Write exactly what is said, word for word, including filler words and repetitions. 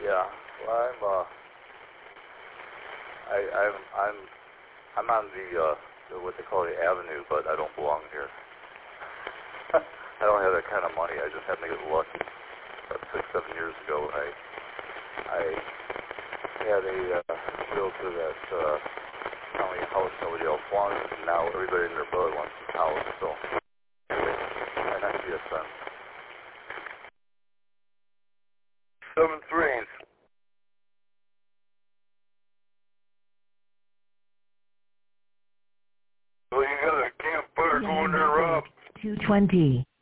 Yeah. Well, I'm uh, I I'm I'm I'm on the uh the, what they call the avenue, but I don't belong here. I don't have that kind of money. I just happen to get lucky. About six, seven years ago, I I had a uh, realtor that uh, found me a house nobody else wants, and now everybody in their boat wants this house. So anyway, I have to be a son. Seven threes. Well, you got a campfire going there, Rob? two twenty.